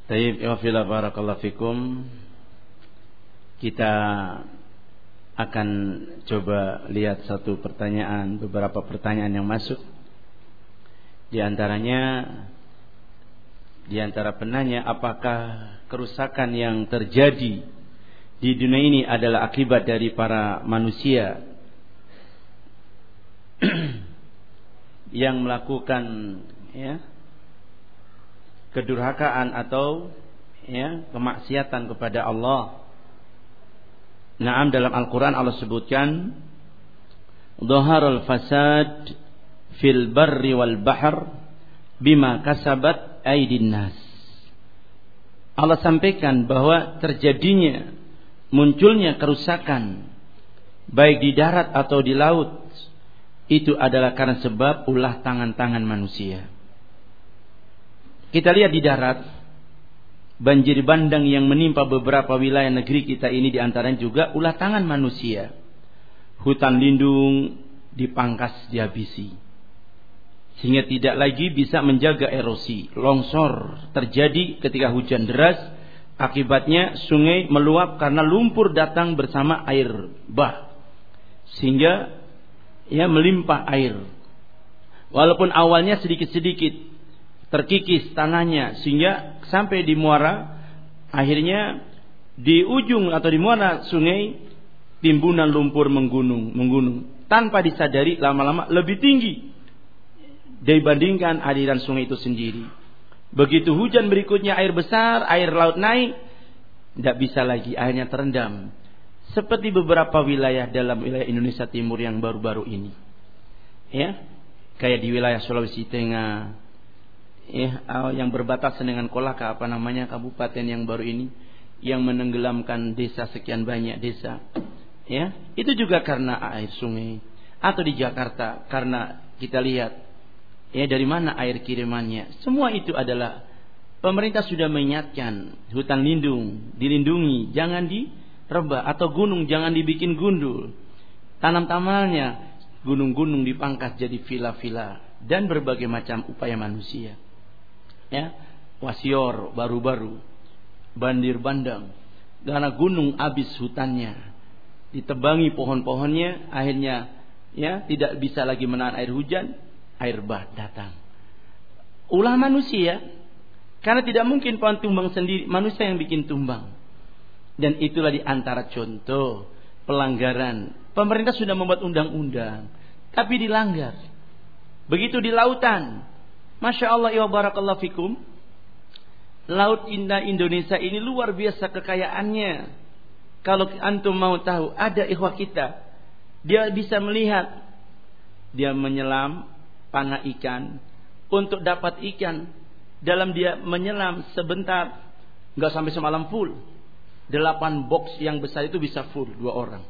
Taib, ya fillah, barakallahu fikum. Kita akan coba lihat satu pertanyaan, beberapa pertanyaan yang masuk. Di antaranya, di antara penanya, apakah kerusakan yang terjadi di dunia ini adalah akibat dari para manusia yang melakukan kedurhakaan atau kemaksiatan kepada Allah. Naam, dalam Al-Quran Allah sebutkan dhaharul fasad fil barri wal bahr bima kasabat aydin nas. Allah sampaikan bahwa terjadinya, munculnya kerusakan baik di darat atau di laut itu adalah karena sebab ulah tangan-tangan manusia. Kita lihat di darat, banjir bandang yang menimpa beberapa wilayah negeri kita ini diantaranya juga ulah tangan manusia. Hutan lindung dipangkas, dihabisi, sehingga tidak lagi bisa menjaga erosi. Longsor terjadi ketika hujan deras, akibatnya sungai meluap karena lumpur datang bersama air bah, sehingga melimpah air. Walaupun awalnya sedikit-sedikit terkikis tanahnya sehingga sampai di muara, akhirnya di ujung atau di muara sungai timbunan lumpur menggunung tanpa disadari, lama-lama lebih tinggi dibandingkan aliran sungai itu sendiri. Begitu hujan berikutnya air besar, air laut naik, tidak bisa lagi, akhirnya terendam. Seperti beberapa wilayah dalam wilayah Indonesia Timur yang baru-baru ini, kayak di wilayah Sulawesi Tengah, yang berbatasan dengan Kolaka, kabupaten yang baru ini, yang menenggelamkan desa, sekian banyak desa. Itu juga karena air sungai. Atau di Jakarta, karena kita lihat dari mana air kirimannya. Semua itu adalah pemerintah sudah mengingatkan, hutan lindung dilindungi, jangan direbah, atau gunung jangan dibikin gundul. Tanam-tamannya, gunung-gunung dipangkas jadi villa-villa, dan berbagai macam upaya manusia. Wasior baru-baru, banjir bandang karena gunung habis hutannya, ditebangi pohon-pohonnya, akhirnya tidak bisa lagi menahan air hujan, air bah datang. Ulah manusia, karena tidak mungkin pohon tumbang sendiri, manusia yang bikin tumbang. Dan itulah di antara contoh pelanggaran. Pemerintah sudah membuat undang-undang, tapi dilanggar. Begitu di lautan, Masya Allah, ya barakallahu fikum, laut indah Indonesia ini luar biasa kekayaannya. Kalau antum mau tahu, ada ikhwah kita, dia bisa melihat, dia menyelam panah ikan untuk dapat ikan. Dalam dia menyelam sebentar, nggak sampai semalam full. 8 box yang besar itu bisa full 2 orang.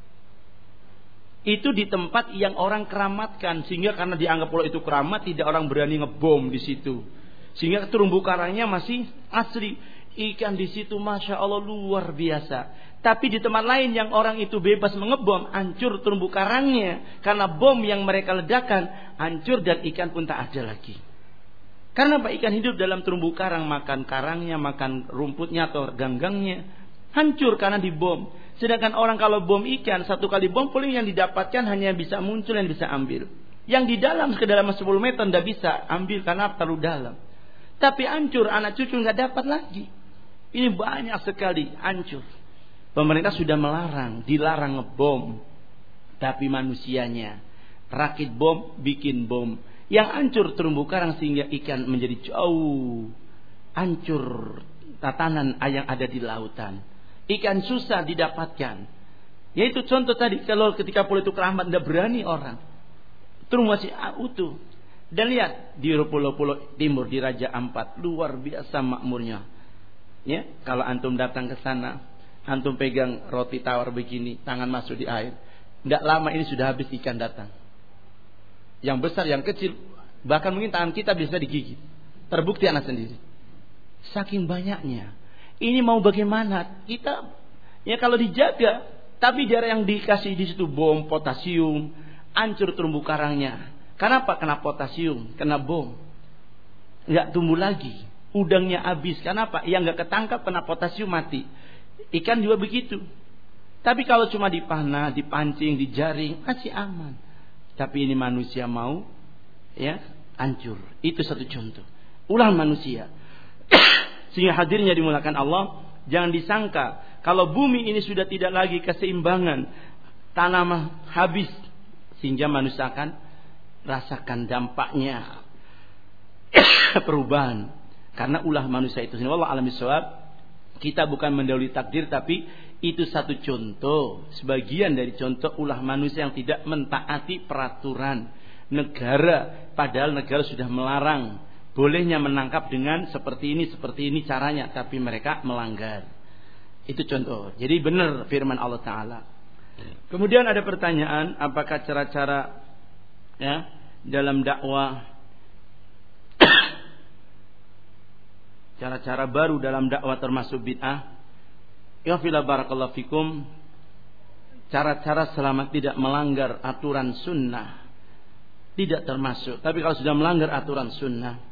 Itu di tempat yang orang keramatkan, sehingga karena dianggap pulau itu keramat, tidak orang berani ngebom di situ. Sehingga terumbu karangnya masih asli. Ikan di situ Masya Allah luar biasa. Tapi di tempat lain yang orang itu bebas mengebom, hancur terumbu karangnya karena bom yang mereka ledakan, hancur dan ikan pun tak ada lagi. Karena ikan hidup dalam terumbu karang, makan karangnya, makan rumputnya atau ganggangnya, hancur karena dibom. Sedangkan orang kalau bom ikan, 1 kali bom paling yang didapatkan hanya bisa muncul, yang bisa ambil. Yang di dalam kedalaman 10 meter tidak bisa ambil karena terlalu dalam. Tapi hancur, anak cucu nggak dapat lagi. Ini banyak sekali hancur. Pemerintah sudah melarang, dilarang ngebom. Tapi manusianya rakit bom, bikin bom yang hancur terumbu karang sehingga ikan menjadi jauh hancur tatanan yang ada di lautan. Ikan susah didapatkan. Yaitu contoh tadi, kalau ketika pulau itu keramat tidak berani orang. Terus masih utuh. Dan lihat di pulau-pulau timur, di Raja Ampat, luar biasa makmurnya. Kalau antum datang ke sana, antum pegang roti tawar begini, tangan masuk di air, tidak lama ini sudah habis ikan datang. Yang besar, yang kecil, bahkan mungkin tangan kita bisa digigit. Terbukti anak sendiri. Saking banyaknya. Ini mau bagaimana? Kita kalau dijaga, tapi daerah yang dikasih di situ bom, potasium, hancur terumbu karangnya. Kenapa? Kena potasium, kena bom, nggak tumbuh lagi. udangnya habis. Kenapa? Yang nggak ketangkap kena potasium mati. Ikan juga begitu. Tapi kalau cuma dipanah, dipancing, dijaring masih aman. Tapi ini manusia mau ya hancur. Itu satu contoh. Ulah manusia. Sehingga hadirnya dimulakan Allah, jangan disangka kalau bumi ini sudah tidak lagi keseimbangan, tanah habis, sehingga manusia akan rasakan dampaknya perubahan. Karena ulah manusia itu sendiri. Wallahu a'lam bishawab. Kita bukan mendahului takdir, tapi itu satu contoh, sebagian dari contoh ulah manusia yang tidak mentaati peraturan negara, padahal negara sudah melarang. Bolehnya menangkap dengan seperti ini caranya, tapi mereka melanggar. Itu contoh. Jadi benar firman Allah Ta'ala. Kemudian ada pertanyaan, apakah cara-cara ya dalam dakwah, cara-cara baru dalam dakwah termasuk bid'ah? Ya fila barakallahu fikum. Cara-cara selama tidak melanggar aturan sunnah tidak termasuk. Tapi kalau sudah melanggar aturan sunnah,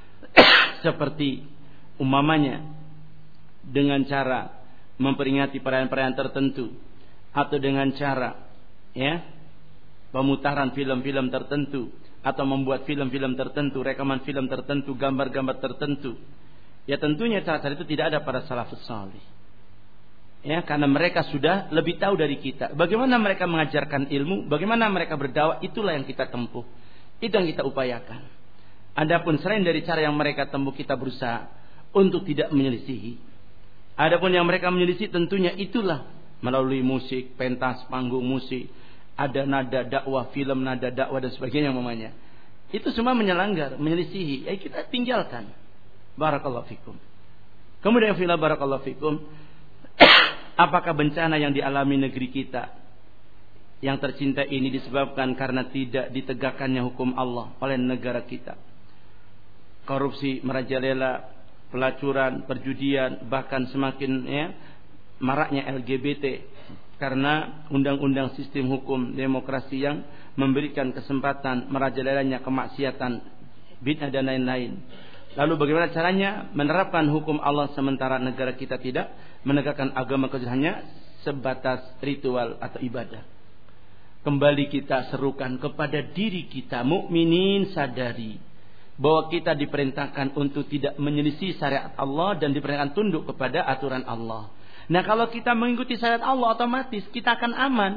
seperti umpamanya dengan cara memperingati perayaan-perayaan tertentu, atau dengan cara ya pemutaran film-film tertentu, atau membuat film-film tertentu, rekaman film tertentu, gambar-gambar tertentu, ya tentunya cara-cara itu tidak ada pada salafus salih. Ya, karena mereka sudah lebih tahu dari kita. Bagaimana mereka mengajarkan ilmu, bagaimana mereka berdakwah, itulah yang kita tempuh. Itu yang kita upayakan. Adapun selain dari cara yang mereka tempuh, kita berusaha untuk tidak menyelisihi. Adapun yang mereka menyelisih tentunya itulah melalui musik, pentas, panggung musik, ada nada dakwah, film nada dakwah dan sebagainya namanya. Itu semua menyelisihi. Ya kita tinggalkan. Barakallahu fikum. Kemudian fila barakallahu fikum. Apakah bencana yang dialami negeri kita yang tercinta ini disebabkan karena tidak ditegakkannya hukum Allah oleh negara kita? Korupsi merajalela, pelacuran, perjudian, bahkan semakin maraknya LGBT karena undang-undang sistem hukum demokrasi yang memberikan kesempatan merajalelanya kemaksiatan, bid'ah dan lain-lain. Lalu bagaimana caranya menerapkan hukum Allah sementara negara kita tidak menegakkan agama hanya sebatas ritual atau ibadah? Kembali kita serukan kepada diri kita, mukminin sadari bahwa kita diperintahkan untuk tidak menyelisih syariat Allah dan diperintahkan tunduk kepada aturan Allah. Nah, kalau kita mengikuti syariat Allah, otomatis kita akan aman.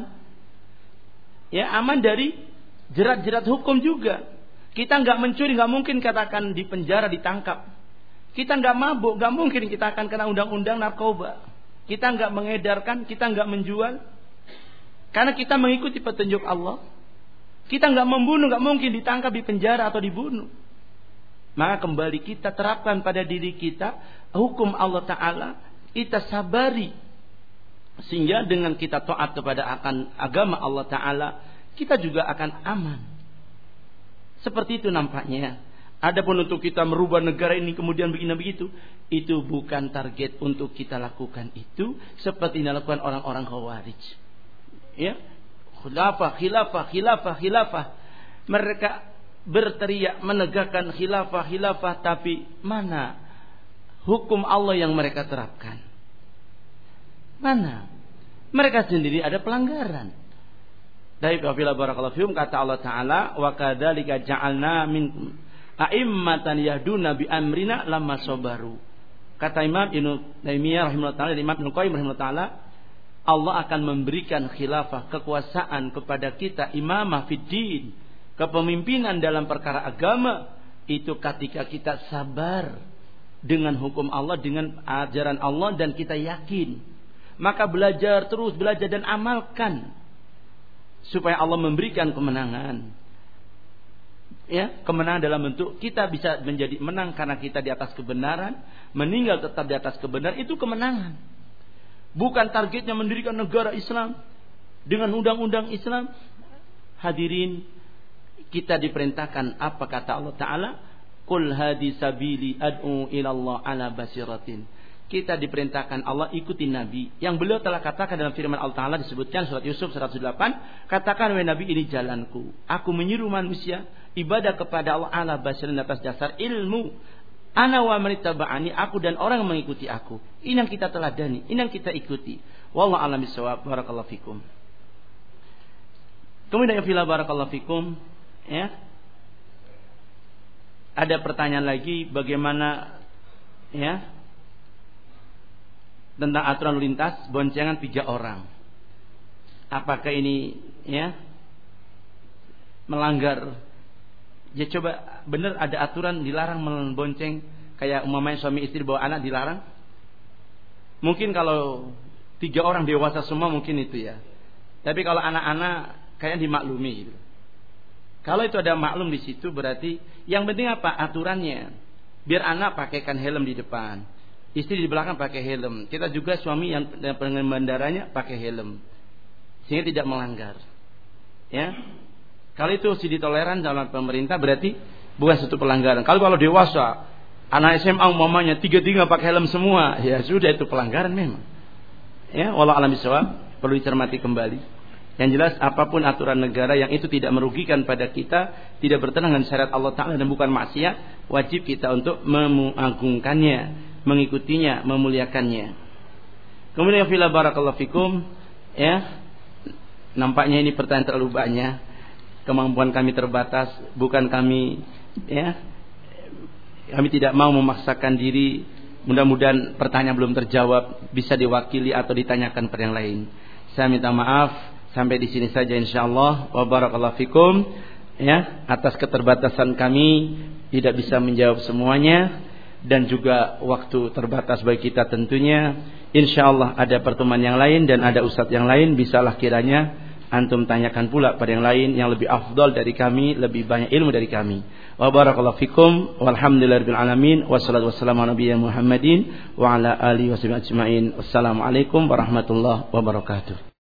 Ya, aman dari jerat-jerat hukum juga. Kita nggak mencuri, nggak mungkin katakan di penjara ditangkap. Kita nggak mabuk, nggak mungkin kita akan kena undang-undang narkoba. Kita nggak mengedarkan, kita nggak menjual, karena kita mengikuti petunjuk Allah. Kita nggak membunuh, nggak mungkin ditangkap, di penjara atau dibunuh. Maka kembali kita terapkan pada diri kita hukum Allah Ta'ala, kita sabari, sehingga dengan kita taat kepada akan agama Allah Ta'ala, kita juga akan aman. Seperti itu nampaknya. Adapun untuk kita merubah negara ini kemudian begini begitu, itu bukan target untuk kita lakukan itu seperti yang dilakukan orang-orang Khawarij. Ya, khilafah. Mereka berteriak menegakkan khilafah, tapi mana hukum Allah yang mereka terapkan? Mana? Mereka sendiri ada pelanggaran. Dari apabila barakallahu fiikum, kata Allah Ta'ala, wa kadzalika ja'alna minkum a'immatan yahduna bi amrina lamma sabaru. Kata Imam Ibnu Taimiyah rahimahullah ta'ala, Imam Ibnu Qayyim rahimahullah ta'ala, Allah akan memberikan khilafah, kekuasaan kepada kita, imamah fid din, kepemimpinan dalam perkara agama, itu ketika kita sabar dengan hukum Allah, dengan ajaran Allah, dan kita yakin. Maka terus belajar dan amalkan supaya Allah memberikan kemenangan. Ya, kemenangan dalam bentuk kita bisa menjadi menang karena kita di atas kebenaran, meninggal tetap di atas kebenaran, itu kemenangan. Bukan targetnya mendirikan negara Islam dengan undang-undang Islam. Hadirin, kita diperintahkan apa kata Allah Ta'ala? Qul hadi sabili ad'u ilallah ala basiratin. Kita diperintahkan Allah ikuti Nabi yang beliau telah katakan dalam firman Allah Ta'ala, disebutkan surat Yusuf 108, katakan wahai Nabi, ini jalanku, aku menyuruh manusia ibadah kepada Allah ala basirin, atas dasar ilmu, Ana wa man ittaba'ani, aku dan orang yang mengikuti aku. Ini yang kita teladani, ini yang kita ikuti. Wallahu a'lam bishawab. Barakallahu fikum. Kemudian ya fillah barakallahu fikum, ya. Ada pertanyaan lagi, bagaimana ya tentang aturan lalu lintas boncengan 3 orang. Apakah ini ya melanggar? Ya coba, benar ada aturan dilarang membonceng, kayak umpamanya suami istri bawa anak dilarang? Mungkin kalau 3 orang dewasa semua mungkin itu ya. Tapi kalau anak-anak kayaknya dimaklumi gitu. Kalau itu ada maklum di situ, berarti yang penting apa? Aturannya. Biar anak pakaikan helm di depan, istri di belakang pakai helm. Kita juga suami yang pengendaranya pakai helm, sehingga tidak melanggar. Ya. Kalau itu masih ditoleran dalam pemerintah, berarti bukan suatu pelanggaran. Kalau dewasa, anak SMA umpamanya 3 pakai helm semua, ya sudah, itu pelanggaran memang. Ya, wallahu a'lam bishawab, perlu dicermati kembali. Yang jelas apapun aturan negara yang itu tidak merugikan pada kita, tidak bertentangan dengan syariat Allah Ta'ala dan bukan maksiat, wajib kita untuk mengagungkannya, mengikutinya, memuliakannya. Kemudian fila barakallahu fikum, ya. Nampaknya ini pertanyaan terlalu banyak. Kemampuan kami terbatas, bukan kami ya. Kami tidak mau memaksakan diri. Mudah-mudahan pertanyaan belum terjawab bisa diwakili atau ditanyakan pada yang lain. Saya minta maaf, sampai di sini saja insyaallah. Wa barakallahu fikum, ya, atas keterbatasan kami tidak bisa menjawab semuanya dan juga waktu terbatas bagi kita tentunya. Insyaallah ada pertemuan yang lain dan ada ustadz yang lain, bisalah kiranya antum tanyakan pula pada yang lain yang lebih afdal dari kami, lebih banyak ilmu dari kami. Wa barakallahu fikum, walhamdulillahirabbil alamin, wassalatu wassalamu ala nabiyina Muhammadin wa ala alihi washabihi ajmain. Wassalamualaikum warahmatullahi wabarakatuh.